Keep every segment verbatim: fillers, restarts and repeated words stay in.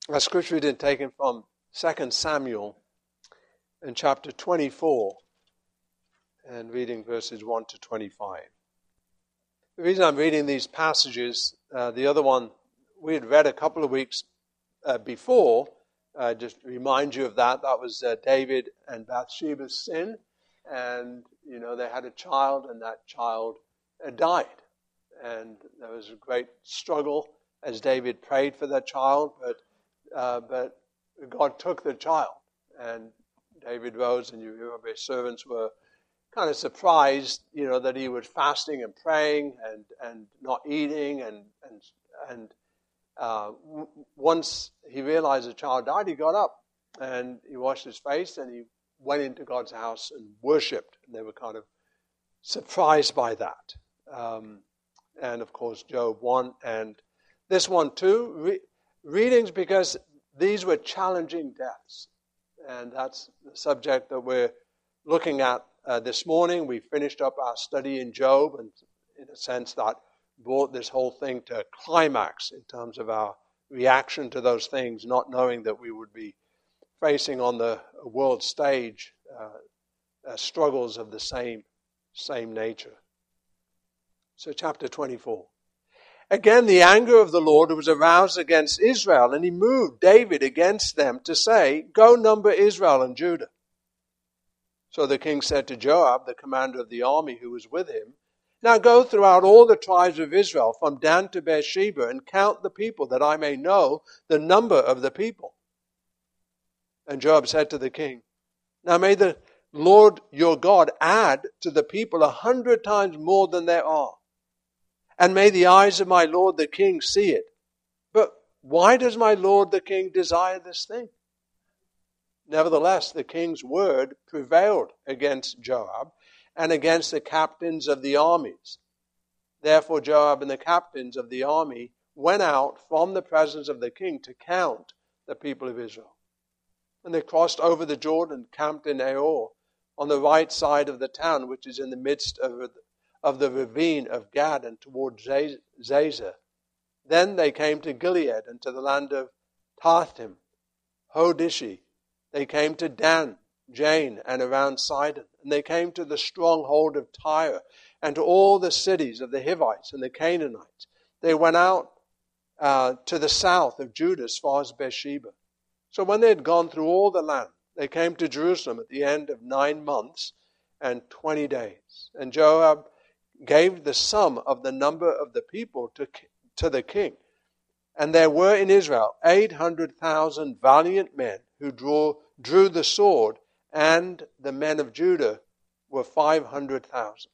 Our scripture reading taken from Second Samuel in chapter twenty-four and reading verses one to twenty-five. The reason I'm reading these passages, uh, the other one we had read a couple of weeks uh, before, uh, just to remind you of that, that was uh, David and Bathsheba's sin, and you know they had a child and that child uh, died. And there was a great struggle as David prayed for that child, but Uh, but God took the child, and David rose, and you remember his servants were kind of surprised, you know, that he was fasting and praying and, and not eating, and and and uh, w- once he realized the child died, he got up and he washed his face and he went into God's house and worshipped. And they were kind of surprised by that. Um, and of course, Job one and this one too. Re- Readings because these were challenging deaths. And that's the subject that we're looking at uh, this morning. We finished up our study in Job, and in a sense that brought this whole thing to a climax in terms of our reaction to those things, not knowing that we would be facing on the world stage uh, uh, struggles of the same, same nature. So chapter twenty-four. Again, the anger of the Lord was aroused against Israel, and he moved David against them to say, "Go number Israel and Judah." So the king said to Joab, the commander of the army who was with him, "Now go throughout all the tribes of Israel, from Dan to Beersheba, and count the people, that I may know the number of the people." And Joab said to the king, "Now may the Lord your God add to the people a hundred times more than there are. And may the eyes of my lord the king see it. But why does my lord the king desire this thing?" Nevertheless, the king's word prevailed against Joab and against the captains of the armies. Therefore Joab and the captains of the army went out from the presence of the king to count the people of Israel. And they crossed over the Jordan, camped in Aor, on the right side of the town, which is in the midst of of the ravine of Gad, and toward Zazer. Then they came to Gilead and to the land of Tahtim, Hodishi. They came to Dan, Jane, and around Sidon. And they came to the stronghold of Tyre, and to all the cities of the Hivites and the Canaanites. They went out uh, to the south of Judah as far as Beersheba. So when they had gone through all the land, they came to Jerusalem at the end of nine months and twenty days. And Joab gave the sum of the number of the people to, to the king. And there were in Israel eight hundred thousand valiant men who drew, drew the sword, and the men of Judah were five hundred thousand.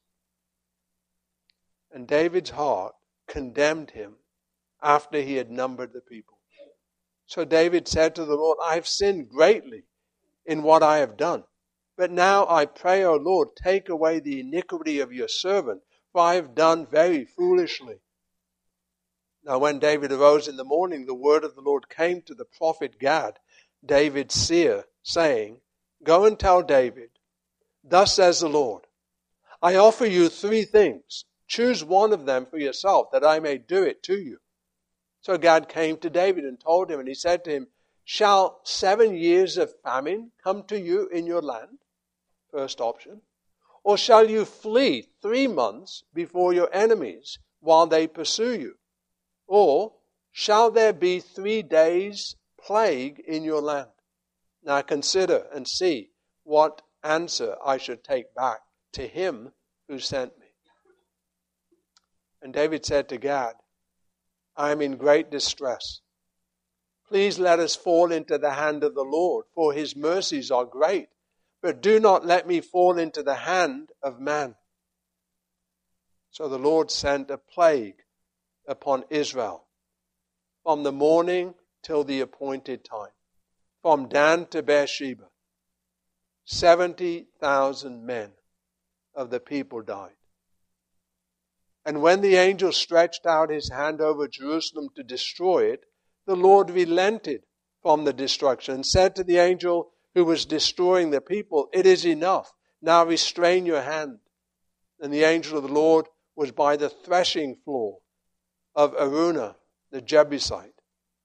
And David's heart condemned him after he had numbered the people. So David said to the Lord, "I have sinned greatly in what I have done. But now I pray, O Lord, take away the iniquity of your servant, for I have done very foolishly." Now when David arose in the morning, the word of the Lord came to the prophet Gad, David's seer, saying, "Go and tell David, thus says the Lord, I offer you three things. Choose one of them for yourself, that I may do it to you." So Gad came to David and told him, and he said to him, "Shall seven years of famine come to you in your land?" First option. "Or shall you flee three months before your enemies while they pursue you? Or shall there be three days plague in your land? Now consider and see what answer I should take back to him who sent me." And David said to Gad, "I am in great distress. Please let us fall into the hand of the Lord, for his mercies are great. But do not let me fall into the hand of man." So the Lord sent a plague upon Israel from the morning till the appointed time, from Dan to Beersheba. Seventy thousand men of the people died. And when the angel stretched out his hand over Jerusalem to destroy it, the Lord relented from the destruction and said to the angel who was destroying the people, "It is enough. Now restrain your hand." And the angel of the Lord was by the threshing floor of Araunah the Jebusite.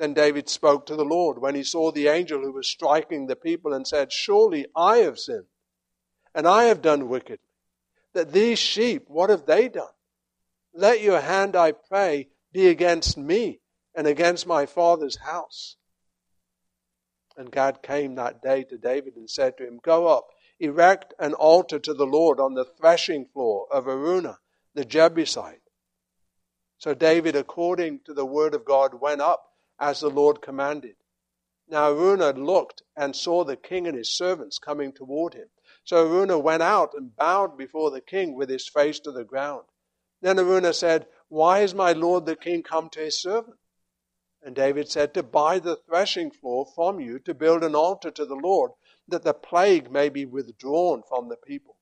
Then David spoke to the Lord when he saw the angel who was striking the people and said, surely I have sinned, and I have done wickedly. That these sheep, what have they done? Let your hand, I pray, be against me and against my father's house. And Gad came that day to David and said to him, go up, erect an altar to the Lord on the threshing floor of Araunah, the Jebusite. So David, according to the word of God, went up as the Lord commanded. Now Araunah looked and saw the king and his servants coming toward him. So Araunah went out and bowed before the king with his face to the ground. Then Araunah said, why has my lord the king come to his servant? And David said, to buy the threshing floor from you, to build an altar to the Lord, that the plague may be withdrawn from the people.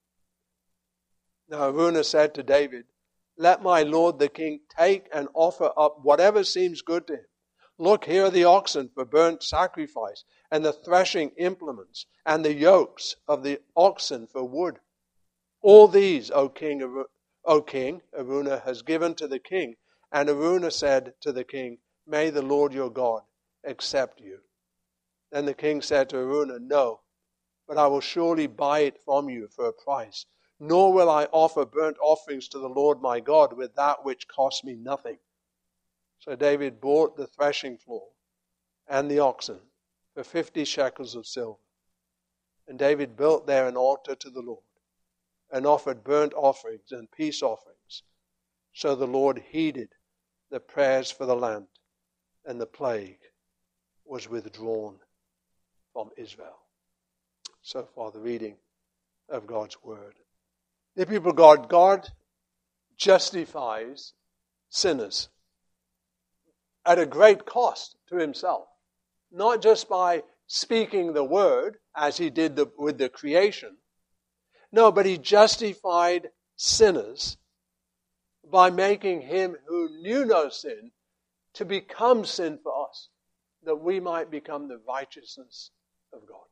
Now Araunah said to David, let my lord the king take and offer up whatever seems good to him. Look, here are the oxen for burnt sacrifice, and the threshing implements, and the yokes of the oxen for wood. All these, O king, O king, Araunah has given to the king. And Araunah said to the king, may the Lord your God accept you. Then the king said to Araunah, no, but I will surely buy it from you for a price. Nor will I offer burnt offerings to the Lord my God with that which costs me nothing. So David bought the threshing floor and the oxen for fifty shekels of silver. And David built there an altar to the Lord and offered burnt offerings and peace offerings. So the Lord heeded the prayers for the land, and the plague was withdrawn from Israel. So far, the reading of God's word. The people of God, God justifies sinners at a great cost to himself. Not just by speaking the word, as he did the, with the creation. No, but he justified sinners by making him who knew no sin to become sin for us, that we might become the righteousness of God.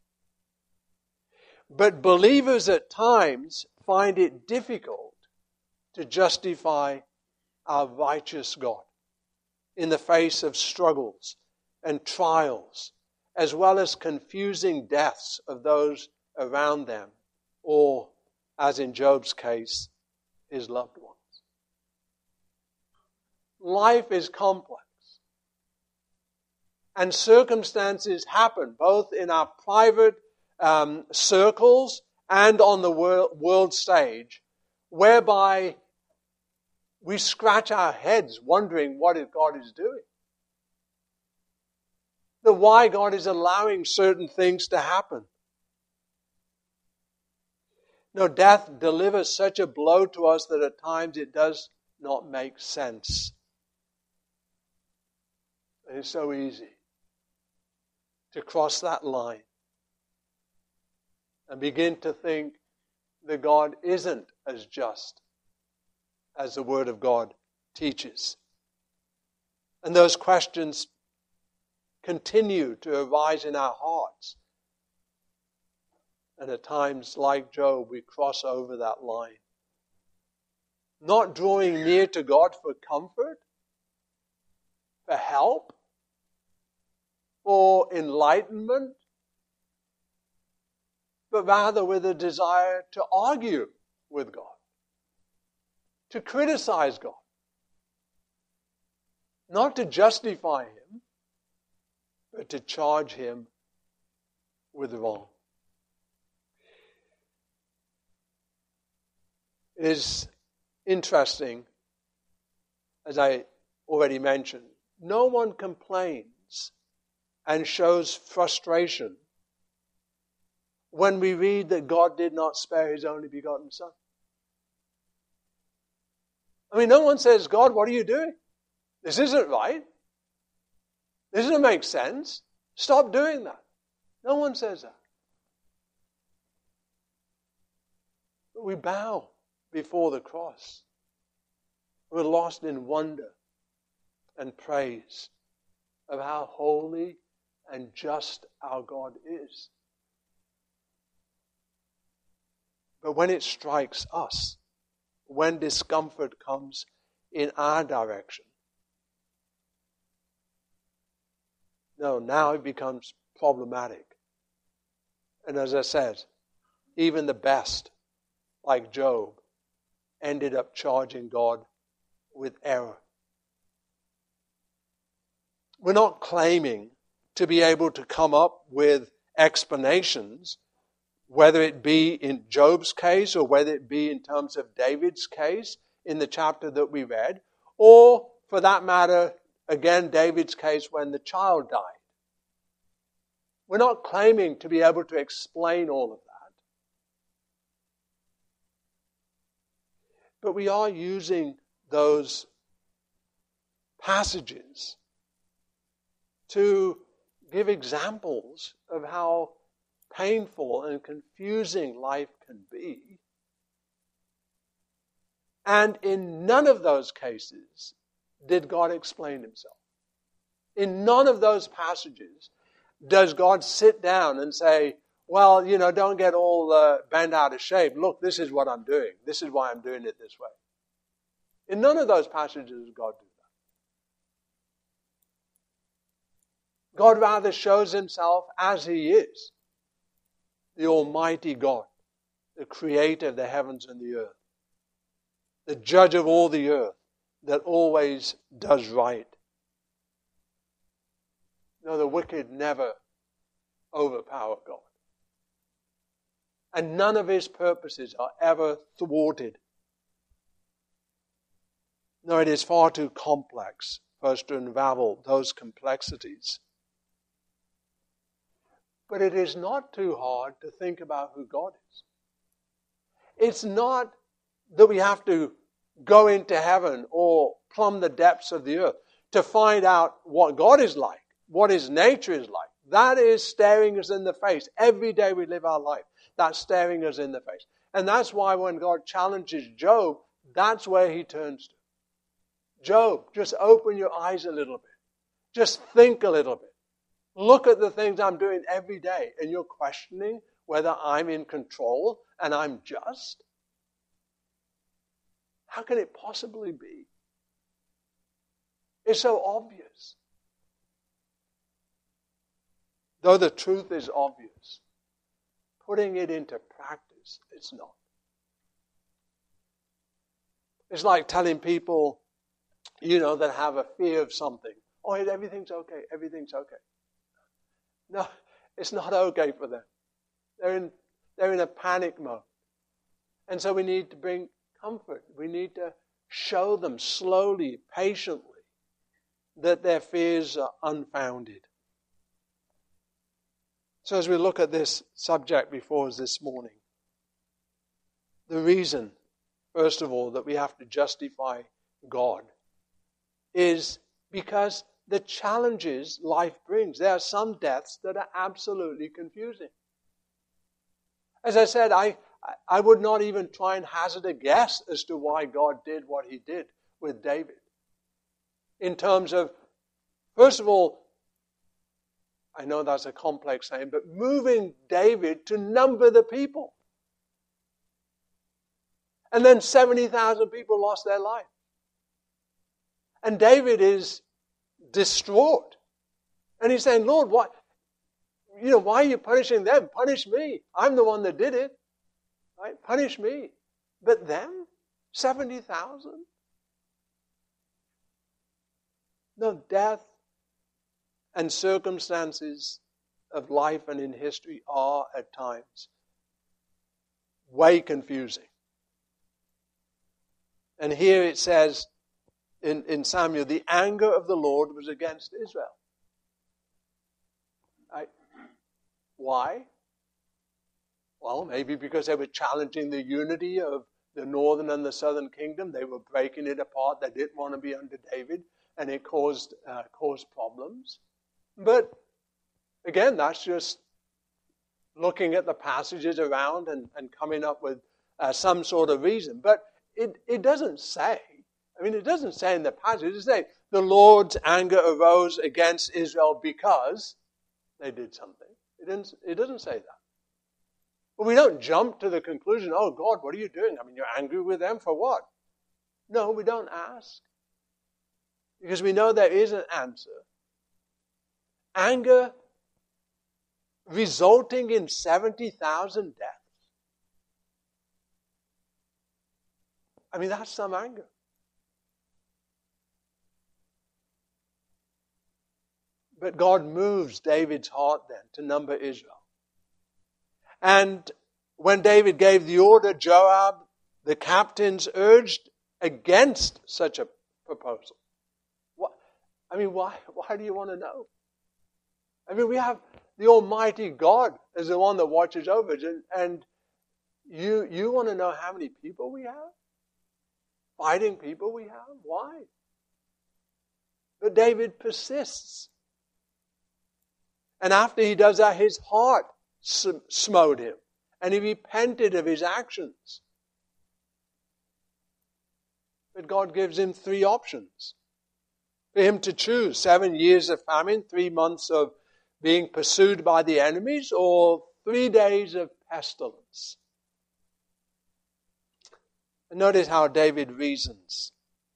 But believers at times find it difficult to justify our righteous God in the face of struggles and trials, as well as confusing deaths of those around them, or, as in Job's case, his loved ones. Life is complex, and circumstances happen both in our private um, circles and on the world, world stage, whereby we scratch our heads wondering what God is doing. The why God is allowing certain things to happen. No, death delivers such a blow to us that at times it does not make sense. And it's so easy to cross that line and begin to think that God isn't as just as the Word of God teaches. And those questions continue to arise in our hearts. And at times, like Job, we cross over that line. Not drawing near to God for comfort, for help, for enlightenment, but rather with a desire to argue with God, to criticize God, not to justify Him, but to charge Him with wrong. It is interesting, as I already mentioned, no one complains and shows frustration when we read that God did not spare His only begotten Son. I mean, no one says, God, what are you doing? This isn't right. This doesn't make sense. Stop doing that. No one says that. But we bow before the cross. We're lost in wonder and praise of how holy and just our God is. But when it strikes us, when discomfort comes in our direction, No, now it becomes problematic. And as I said, even the best, like Job, ended up charging God with error. We're not claiming to be able to come up with explanations, whether it be in Job's case or whether it be in terms of David's case in the chapter that we read, or for that matter, again, David's case when the child died. We're not claiming to be able to explain all of that. But we are using those passages to give examples of how painful and confusing life can be. And in none of those cases did God explain himself. In none of those passages does God sit down and say, well, you know, don't get all uh, bent out of shape. Look, this is what I'm doing. This is why I'm doing it this way. In none of those passages does God do that. God rather shows himself as he is, the Almighty God, the creator of the heavens and the earth, the judge of all the earth, that always does right. No, the wicked never overpower God. And none of his purposes are ever thwarted. No, it is far too complex for us to unravel those complexities. But it is not too hard to think about who God is. It's not that we have to go into heaven or plumb the depths of the earth to find out what God is like, what his nature is like. That is staring us in the face. Every day we live our life, that's staring us in the face. And that's why when God challenges Job, that's where he turns to. Job, just open your eyes a little bit. Just think a little bit. Look at the things I'm doing every day, and you're questioning whether I'm in control and I'm just. How can it possibly be? It's so obvious. Though the truth is obvious, putting it into practice, it's not. It's like telling people, you know, that have a fear of something, oh, everything's okay, everything's okay. No, it's not okay for them. They're in, they're in a panic mode. And so we need to bring comfort. We need to show them slowly, patiently, that their fears are unfounded. So as we look at this subject before us this morning, the reason, first of all, that we have to justify God is because the challenges life brings. There are some deaths that are absolutely confusing. As I said, I, I would not even try and hazard a guess as to why God did what he did with David. In terms of, first of all, I know that's a complex saying, but moving David to number the people. And then seventy thousand people lost their life. And David is distraught. And he's saying, Lord, what, you know, why are you punishing them? Punish me. I'm the one that did it. Right? Punish me. But them? seventy thousand? No, death and circumstances of life and in history are at times way confusing. And here it says in, in Samuel, the anger of the Lord was against Israel. Right? Why? Well, maybe because they were challenging the unity of the northern and the southern kingdom. They were breaking it apart. They didn't want to be under David, and it caused uh, caused problems. But again, that's just looking at the passages around and, and coming up with uh, some sort of reason. But it, it doesn't say, I mean, it doesn't say in the passage, it says the Lord's anger arose against Israel because they did something. It doesn't, it doesn't say that. But we don't jump to the conclusion, oh God, what are you doing? I mean, you're angry with them for what? No, we don't ask. Because we know there is an answer. anger resulting in seventy thousand deaths. I mean, that's some anger. But God moves David's heart then to number Israel. And when David gave the order, Joab, the captains, urged against such a proposal. What? I mean, why, why do you want to know? I mean, we have the Almighty God as the one that watches over us. And, and you, you want to know how many people we have? Fighting people we have? Why? But David persists. And after he does that, his heart smote him. And he repented of his actions. But God gives him three options for him to choose. Seven years of famine, three months of being pursued by the enemies, or three days of pestilence. And notice how David reasons.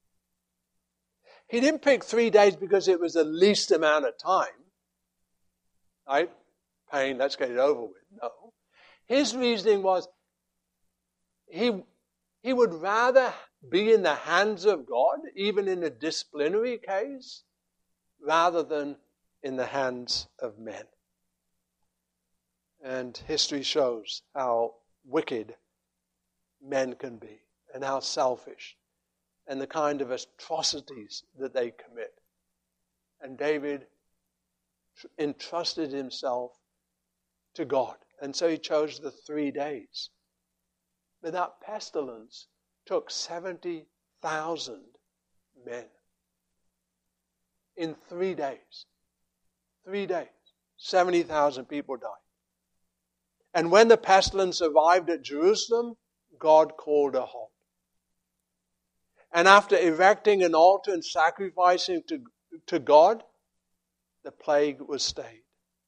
He didn't pick three days because it was the least amount of time. Right? Pain, let's get it over with. No. His reasoning was he, he would rather be in the hands of God, even in a disciplinary case, rather than in the hands of men. And history shows how wicked men can be and how selfish and the kind of atrocities that they commit. And David entrusted himself to God. And so he chose the three days. But that pestilence took seventy thousand men. In three days. Three days. seventy thousand people died. And when the pestilence arrived at Jerusalem, God called a halt. And after erecting an altar and sacrificing to, to God, the plague was stayed.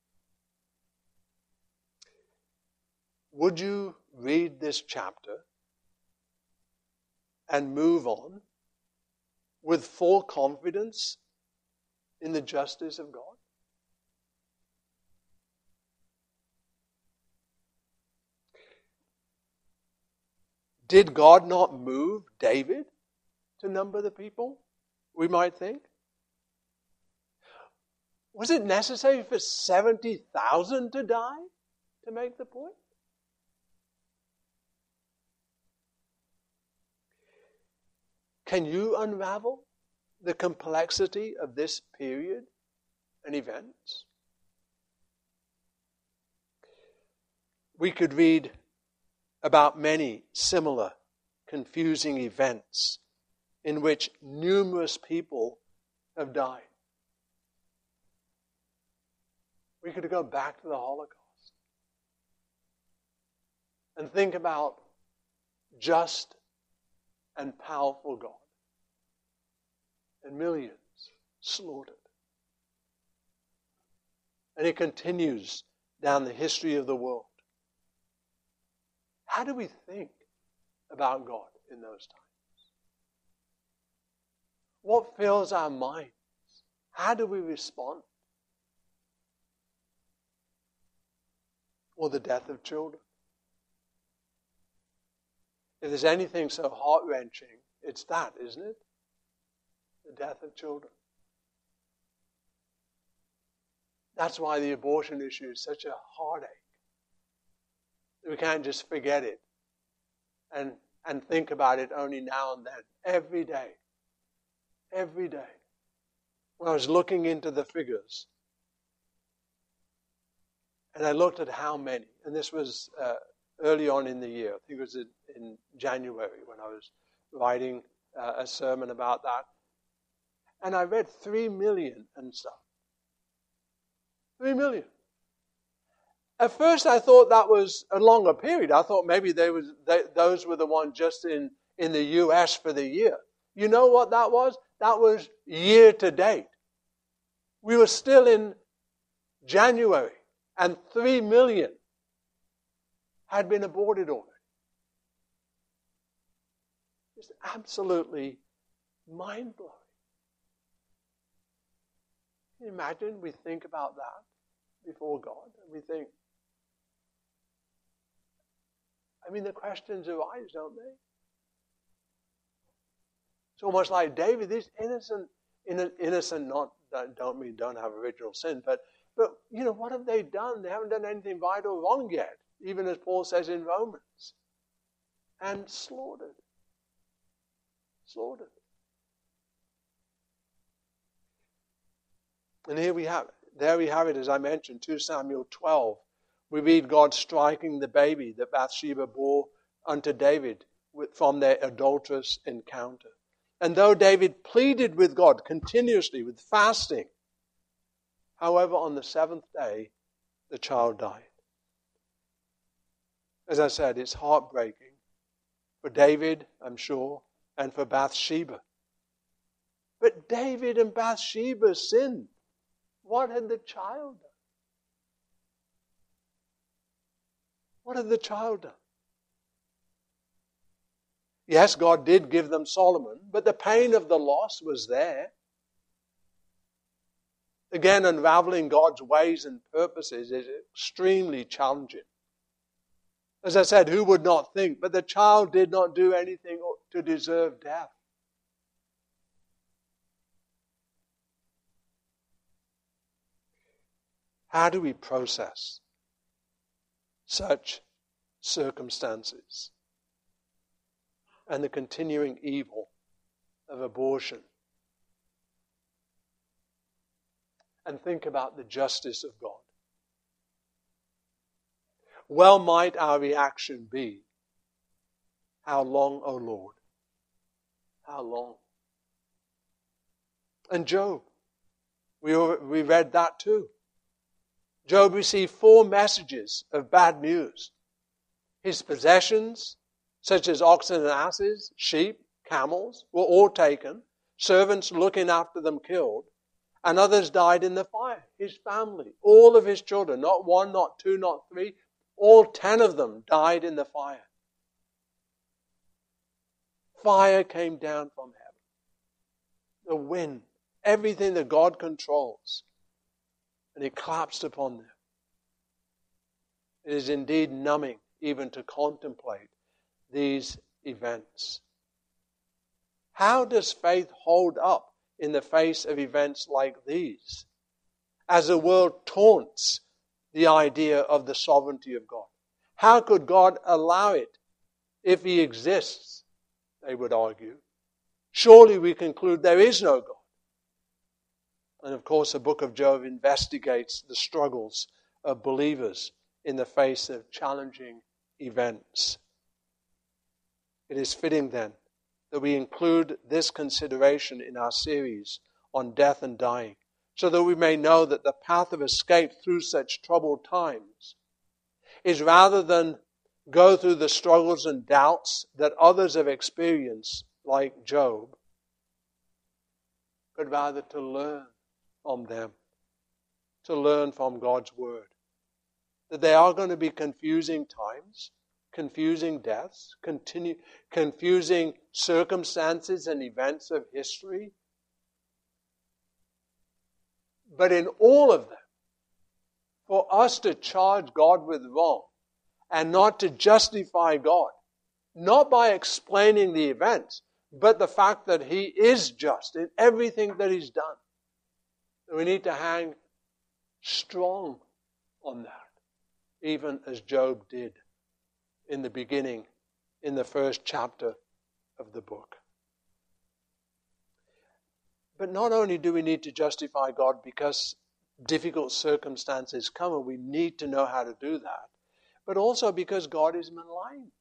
Would you read this chapter and move on with full confidence in the justice of God? Did God not move David to number the people, we might think? Was it necessary for seventy thousand to die to make the point? Can you unravel the complexity of this period and events? We could read about many similar confusing events in which numerous people have died. We could go back to the Holocaust and think about just and powerful God and millions slaughtered. And it continues down the history of the world. How do we think about God in those times? What fills our minds? How do we respond? Or the death of children. If there's anything so heart-wrenching, it's that, isn't it? The death of children. That's why the abortion issue is such a heartache. We can't just forget it and, and think about it only now and then. Every day. Every day. When I was looking into the figures, and I looked at how many, and this was uh, early on in the year, I think it was in, in January when I was writing uh, a sermon about that, and I read three million and stuff. Three million. At first I thought that was a longer period. I thought maybe they was, they, those were the ones just in, in the U S for the year. You know what that was? That was year to date. We were still in January, and three million had been aborted already. It's absolutely mind-blowing. Can you imagine we think about that before God? And we think, I mean, the questions arise, don't they? It's almost like David, these innocent, innocent, not, don't mean don't have original sin, but, but, you know, what have they done? They haven't done anything right or wrong yet, even as Paul says in Romans. And slaughtered. Slaughtered. And here we have it. There we have it, as I mentioned, Second Samuel twelve. We read God striking the baby that Bathsheba bore unto David from their adulterous encounter. And though David pleaded with God continuously with fasting, however, on the seventh day, the child died. As I said, it's heartbreaking for David, I'm sure, and for Bathsheba. But David and Bathsheba sinned. What had the child done? What had the child done? Yes, God did give them Solomon, but the pain of the loss was there. Again, unraveling God's ways and purposes is extremely challenging. As I said, who would not think? But the child did not do anything to deserve death. How do we process such circumstances and the continuing evil of abortion? And think about the justice of God. Well might our reaction be, how long, O Lord? How long? And Job, we, we read that too. Job received four messages of bad news. His possessions, such as oxen and asses, sheep, camels, were all taken, servants looking after them killed, and others died in the fire. His family, all of his children, not one, not two, not three, all ten of them died in the fire. Fire came down from heaven. The wind, everything that God controls. And it collapsed upon them. It is indeed numbing even to contemplate these events. How does faith hold up in the face of events like these? As the world taunts the idea of the sovereignty of God. How could God allow it if He exists, they would argue. Surely we conclude there is no God. And of course, the book of Job investigates the struggles of believers in the face of challenging events. It is fitting then that we include this consideration in our series on death and dying, so that we may know that the path of escape through such troubled times is, rather than go through the struggles and doubts that others have experienced, like Job, but rather to learn from them, to learn from God's Word. That there are going to be confusing times, confusing deaths, continue, confusing circumstances and events of history. But in all of them, for us to charge God with wrong and not to justify God, not by explaining the events, but the fact that He is just in everything that He's done. We need to hang strong on that, even as Job did in the beginning, in the first chapter of the book. But not only do we need to justify God because difficult circumstances come and we need to know how to do that, but also because God is maligned.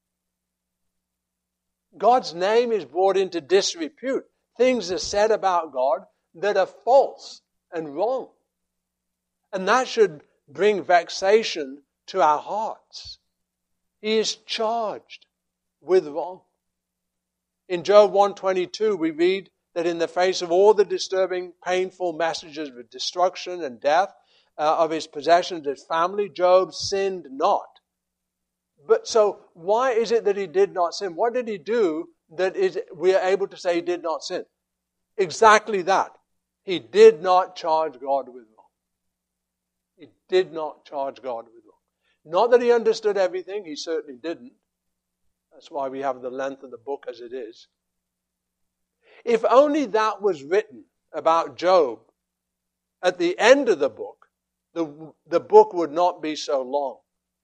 God's name is brought into disrepute. Things are said about God that are false and wrong. And that should bring vexation to our hearts. He is charged with wrong. In Job one twenty-two, we read that in the face of all the disturbing, painful messages of destruction and death uh, of his possessions, his family, Job sinned not. But so why is it that he did not sin? What did he do that is we are able to say he did not sin? Exactly that. He did not charge God with wrong. He did not charge God with wrong. Not that he understood everything, he certainly didn't. That's why we have the length of the book as it is. If only that was written about Job at the end of the book, the, the book would not be so long.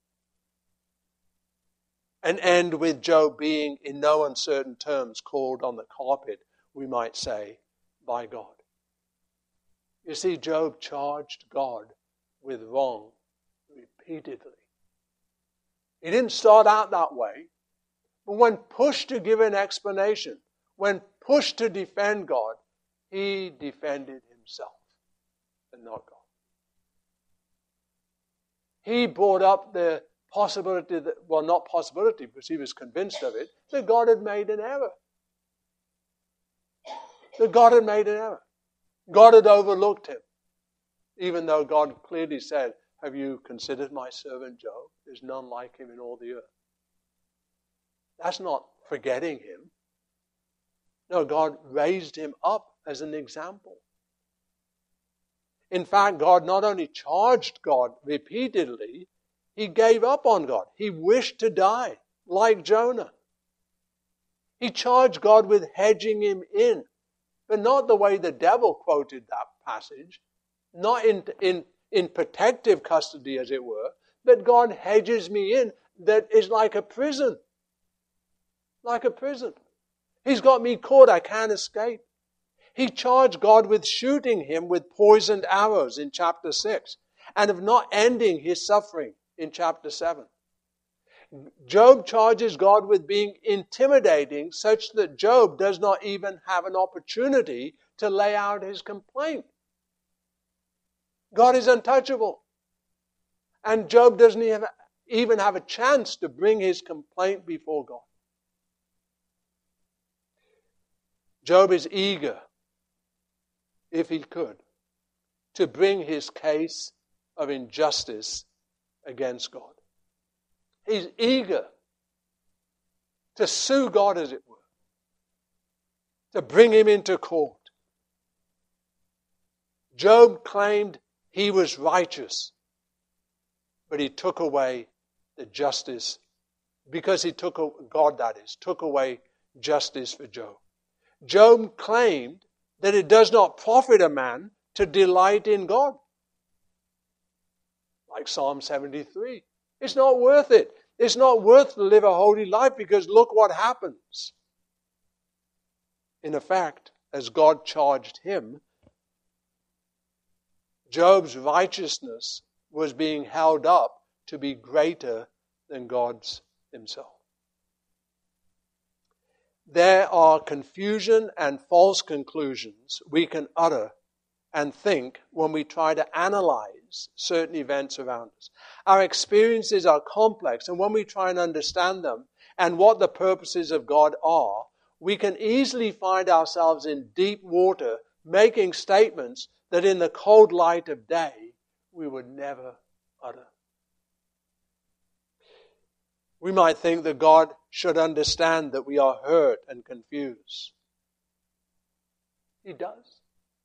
And end with Job being, in no uncertain terms, called on the carpet, we might say, by God. You see, Job charged God with wrong repeatedly. He didn't start out that way, but when pushed to give an explanation, when pushed to defend God, he defended himself and not God. He brought up the possibility, that, well, not possibility, because he was convinced of it, that God had made an error. That God had made an error. God had overlooked him. Even though God clearly said, have you considered my servant Job? There's none like him in all the earth. That's not forgetting him. No, God raised him up as an example. In fact, God not only charged God repeatedly, he gave up on God. He wished to die, like Jonah. He charged God with hedging him in, but not the way the devil quoted that passage, not in, in, in protective custody, as it were, but God hedges me in that is like a prison. Like a prison. He's got me caught, I can't escape. He charged God with shooting him with poisoned arrows in chapter six, and of not ending his suffering in chapter seven. Job charges God with being intimidating such that Job does not even have an opportunity to lay out his complaint. God is untouchable. And Job doesn't even have a chance to bring his complaint before God. Job is eager, if he could, to bring his case of injustice against God. He's eager to sue God, as it were, to bring him into court. Job claimed he was righteous, but he took away the justice, because he took, God that is, took away justice for Job. Job claimed that it does not profit a man to delight in God. Like Psalm seventy-three. It's not worth it. It's not worth to live a holy life, because look what happens. In effect, as God charged him, Job's righteousness was being held up to be greater than God's himself. There are confusion and false conclusions we can utter and think when we try to analyze certain events around us. Our experiences are complex, and when we try and understand them and what the purposes of God are, we can easily find ourselves in deep water making statements that in the cold light of day we would never utter. We might think that God should understand that we are hurt and confused. He does.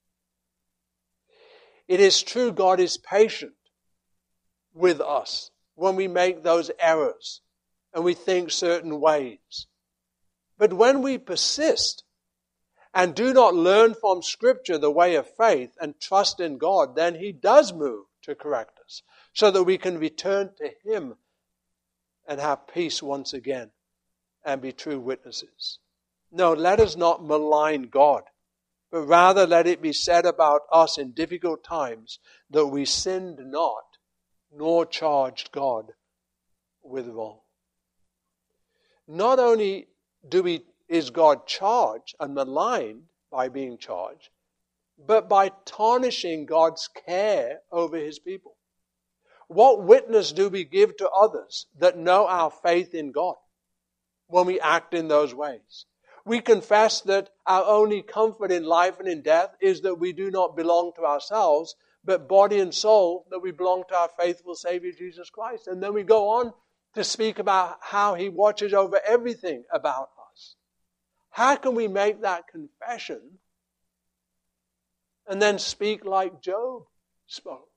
It is true God is patient with us when we make those errors and we think certain ways. But when we persist and do not learn from Scripture the way of faith and trust in God, then He does move to correct us so that we can return to Him and have peace once again and be true witnesses. No, let us not malign God, but rather let it be said about us in difficult times that we sinned not, nor charged God with wrong. Not only do we, is God charged and maligned by being charged, but by tarnishing God's care over His people. What witness do we give to others that know our faith in God when we act in those ways? We confess that our only comfort in life and in death is that we do not belong to ourselves, but body and soul, that we belong to our faithful Savior Jesus Christ. And then we go on to speak about how He watches over everything about us. How can we make that confession and then speak like Job spoke,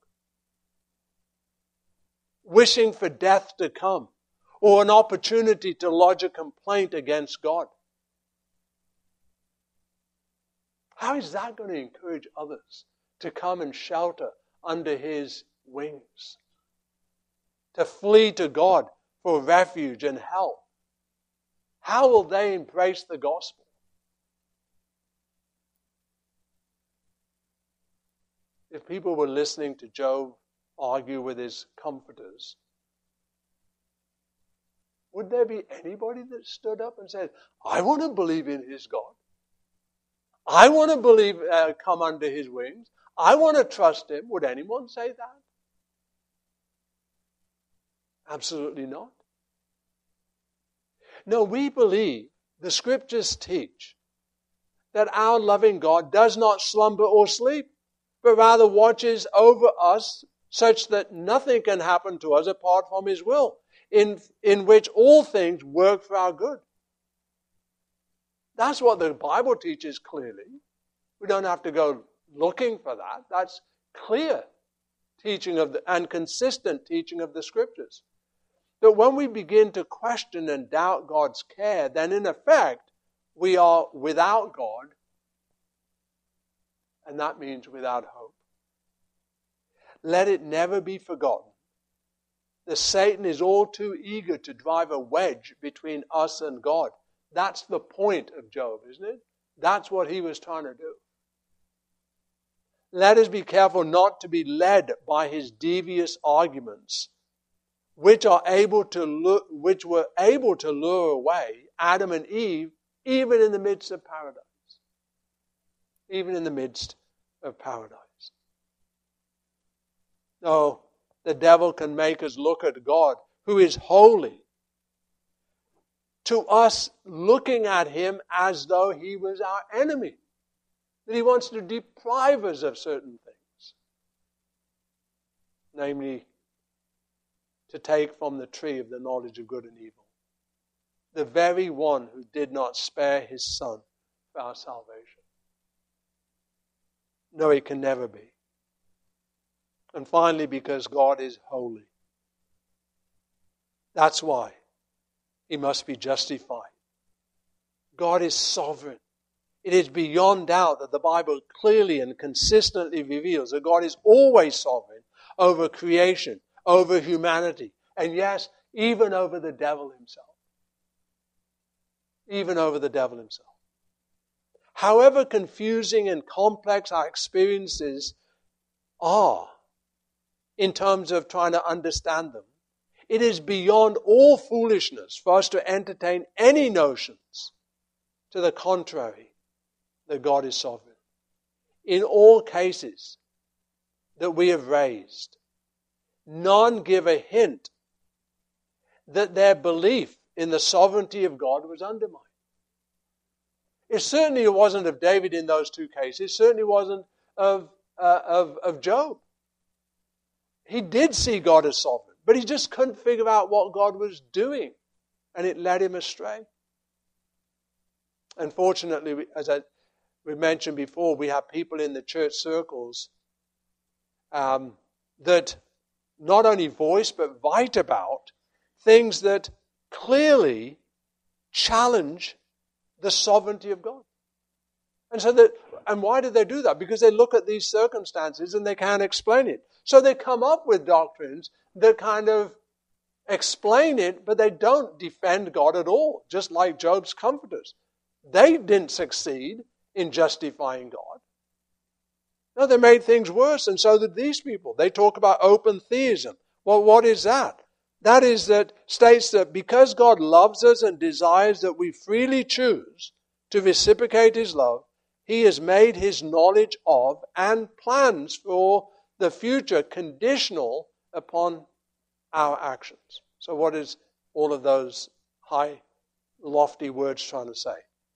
wishing for death to come or an opportunity to lodge a complaint against God? How is that going to encourage others to come and shelter under His wings? To flee to God for refuge and help? How will they embrace the gospel? If people were listening to Job argue with his comforters, would there be anybody that stood up and said, I want to believe in his God. I want to believe, uh, come under His wings. I want to trust Him. Would anyone say that? Absolutely not. No, we believe, the Scriptures teach, that our loving God does not slumber or sleep, but rather watches over us such that nothing can happen to us apart from His will, in, in which all things work for our good. That's what the Bible teaches clearly. We don't have to go looking for that. That's clear teaching of the, and consistent teaching of the Scriptures. But when we begin to question and doubt God's care, then in effect, we are without God, and that means without hope. Let it never be forgotten that Satan is all too eager to drive a wedge between us and God. That's the point of Job, isn't it? That's what he was trying to do. Let us be careful not to be led by his devious arguments, which are able to lure, which were able to lure away Adam and Eve, even in the midst of paradise. Even in the midst of paradise. No, the devil can make us look at God, who is holy, to us looking at Him as though He was our enemy. That He wants to deprive us of certain things. Namely, to take from the tree of the knowledge of good and evil. The very one who did not spare His Son for our salvation. No, it can never be. And finally, because God is holy. That's why He must be justified. God is sovereign. It is beyond doubt that the Bible clearly and consistently reveals that God is always sovereign over creation, over humanity, and yes, even over the devil himself. Even over the devil himself. However confusing and complex our experiences are in terms of trying to understand them, it is beyond all foolishness for us to entertain any notions to the contrary that God is sovereign. In all cases that we have raised, none give a hint that their belief in the sovereignty of God was undermined. It certainly wasn't of David in those two cases. It certainly wasn't of, uh, of, of Job. He did see God as sovereign, but he just couldn't figure out what God was doing, and it led him astray. Unfortunately, as I, we mentioned before, we have people in the church circles um, that not only voice but write about things that clearly challenge the sovereignty of God. And so that, and why do they do that? Because they look at these circumstances and they can't explain it. So they come up with doctrines that kind of explain it, but they don't defend God at all, just like Job's comforters. They didn't succeed in justifying God. No, they made things worse, and so did these people. They talk about open theism. Well, what is that? That is that states that because God loves us and desires that we freely choose to reciprocate His love, He has made His knowledge of and plans for the future conditional upon our actions. So what is all of those high, lofty words trying to say?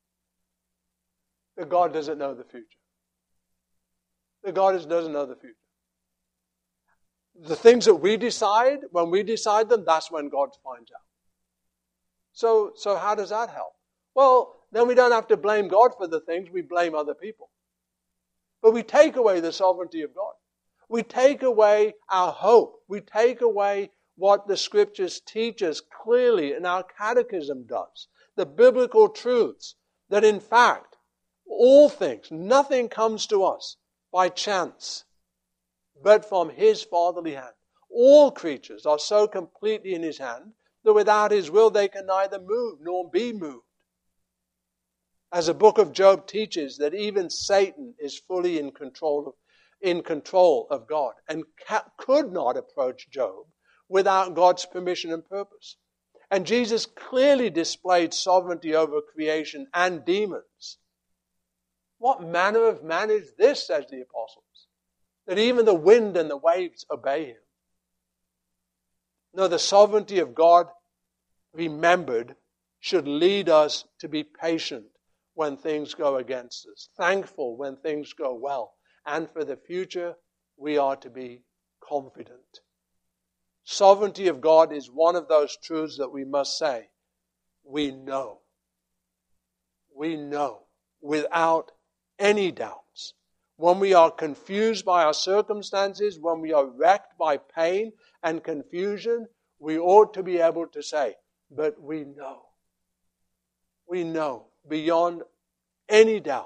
That God doesn't know the future. That God doesn't know the future. The things that we decide, when we decide them, that's when God finds out. So, so how does that help? Well, then we don't have to blame God for the things, we blame other people. But we take away the sovereignty of God. We take away our hope. We take away what the Scriptures teach us clearly and our catechism does. The biblical truths that in fact, all things, nothing comes to us by chance, but from His fatherly hand. All creatures are so completely in His hand that without His will they can neither move nor be moved. As the book of Job teaches that even Satan is fully in control of, in control of God and ca- could not approach Job without God's permission and purpose. And Jesus clearly displayed sovereignty over creation and demons. What manner of man is this, says the apostles, that even the wind and the waves obey Him? No, the sovereignty of God, remembered, should lead us to be patient when things go against us, thankful when things go well, and for the future we are to be confident. Sovereignty of God is one of those truths that we must say, we know. We know without any doubts. When we are confused by our circumstances, when we are wrecked by pain and confusion, we ought to be able to say, but we know. We know beyond any doubt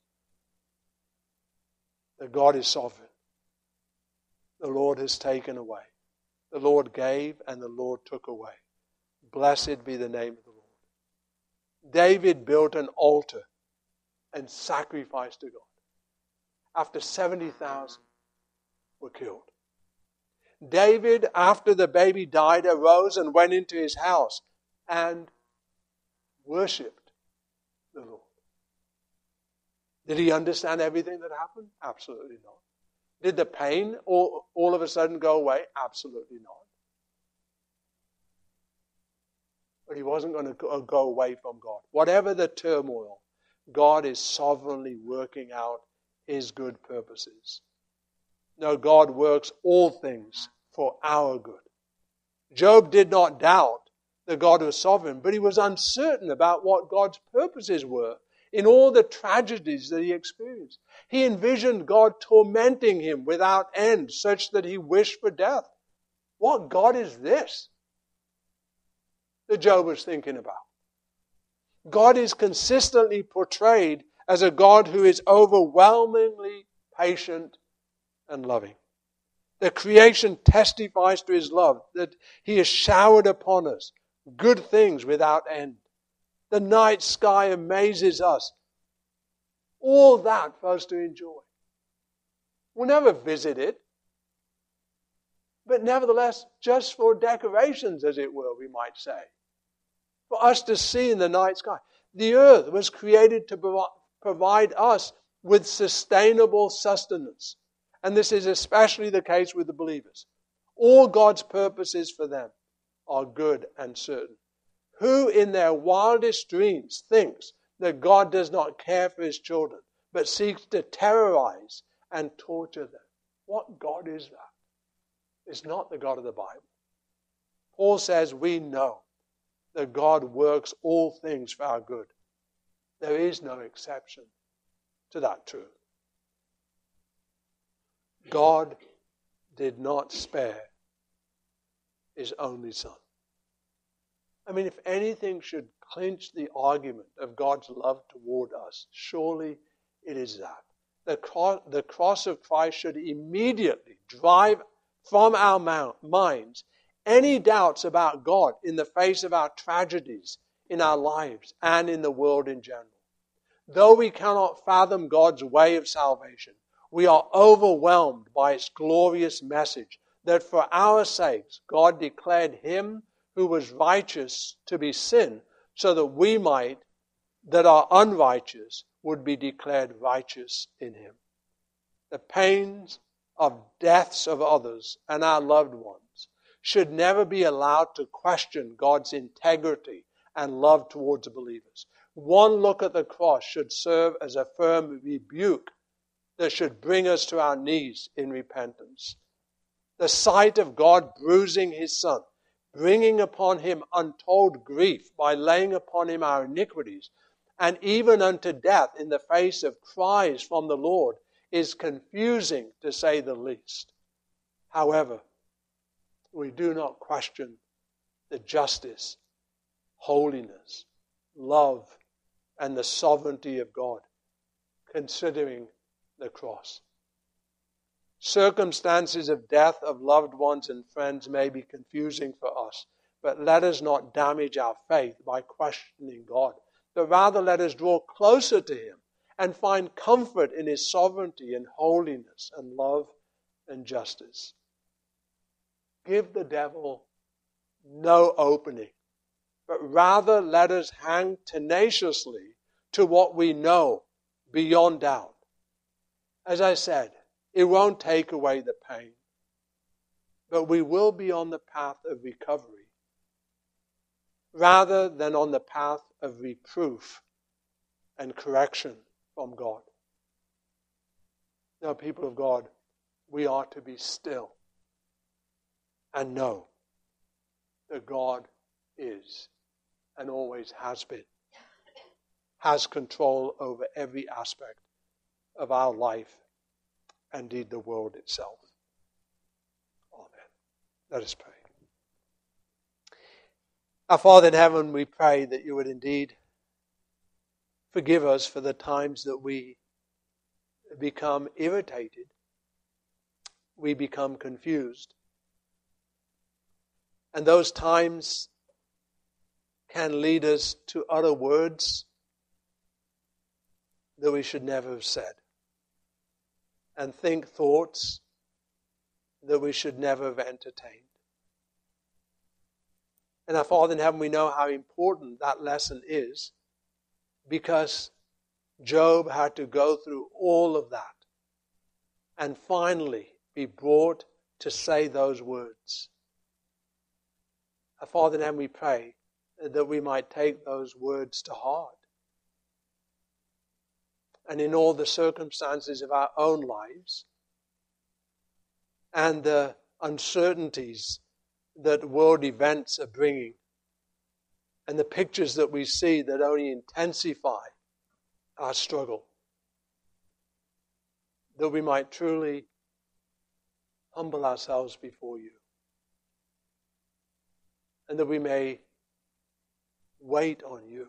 that God is sovereign. The Lord has taken away. The Lord gave and the Lord took away. Blessed be the name of the Lord. David built an altar and sacrificed to God. After seventy thousand were killed. David, after the baby died, arose and went into his house and worshipped the Lord. Did he understand everything that happened? Absolutely not. Did the pain all, all of a sudden go away? Absolutely not. But he wasn't going to go away from God. Whatever the turmoil, God is sovereignly working out His good purposes. No, God works all things for our good. Job did not doubt that God was sovereign, but he was uncertain about what God's purposes were in all the tragedies that he experienced. He envisioned God tormenting him without end, such that he wished for death. What God is this that Job was thinking about? God is consistently portrayed as a God who is overwhelmingly patient and loving. The creation testifies to His love, that He has showered upon us good things without end. The night sky amazes us. All that for us to enjoy. We'll never visit it. But nevertheless, just for decorations, as it were, we might say. For us to see in the night sky. The earth was created to provide us with sustainable sustenance. And this is especially the case with the believers. All God's purposes for them are good and certain. Who in their wildest dreams thinks that God does not care for His children, but seeks to terrorize and torture them? What God is that? It's not the God of the Bible. Paul says we know that God works all things for our good. There is no exception to that truth. God did not spare His only Son. I mean, if anything should clinch the argument of God's love toward us, surely it is that. The cross, the cross of Christ should immediately drive from our minds any doubts about God in the face of our tragedies in our lives and in the world in general. Though we cannot fathom God's way of salvation, we are overwhelmed by its glorious message that for our sakes God declared Him who was righteous to be sin, so that we might, that are unrighteous, would be declared righteous in Him. The pains of deaths of others and our loved ones should never be allowed to question God's integrity and love towards believers. One look at the cross should serve as a firm rebuke that should bring us to our knees in repentance. The sight of God bruising His Son, bringing upon Him untold grief by laying upon Him our iniquities, and even unto death in the face of cries from the Lord, is confusing, to say the least. However, we do not question the justice, holiness, love, and the sovereignty of God, considering the cross. Circumstances of death of loved ones and friends may be confusing for us, but let us not damage our faith by questioning God, but rather let us draw closer to Him and find comfort in His sovereignty and holiness and love and justice. Give the devil no opening, but rather let us hang tenaciously to what we know beyond doubt. As I said, it won't take away the pain, but we will be on the path of recovery rather than on the path of reproof and correction from God. Now, people of God, we are to be still and know that God is and always has been, has control over every aspect of our life, indeed the world itself. Amen. Let us pray. Our Father in heaven, we pray that you would indeed forgive us for the times that we become irritated, we become confused. And those times can lead us to utter words that we should never have said, and think thoughts that we should never have entertained. And our Father in heaven, we know how important that lesson is, because Job had to go through all of that and finally be brought to say those words. Our Father in heaven, we pray that we might take those words to heart. And in all the circumstances of our own lives and the uncertainties that world events are bringing and the pictures that we see that only intensify our struggle, that we might truly humble ourselves before you, and that we may wait on you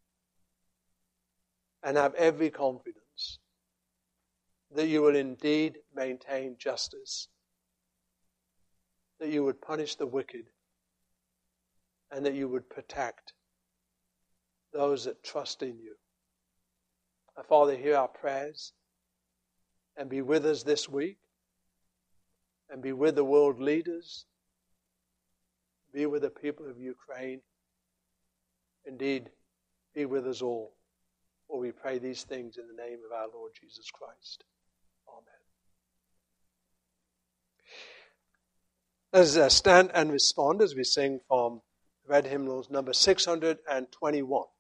and have every confidence that you will indeed maintain justice, that you would punish the wicked, and that you would protect those that trust in you. Our Father, hear our prayers and be with us this week, and be with the world leaders, be with the people of Ukraine. Indeed, be with us all. For we pray these things in the name of our Lord Jesus Christ. Amen. Let's uh, stand and respond as we sing from Red Hymnals number six hundred twenty-one.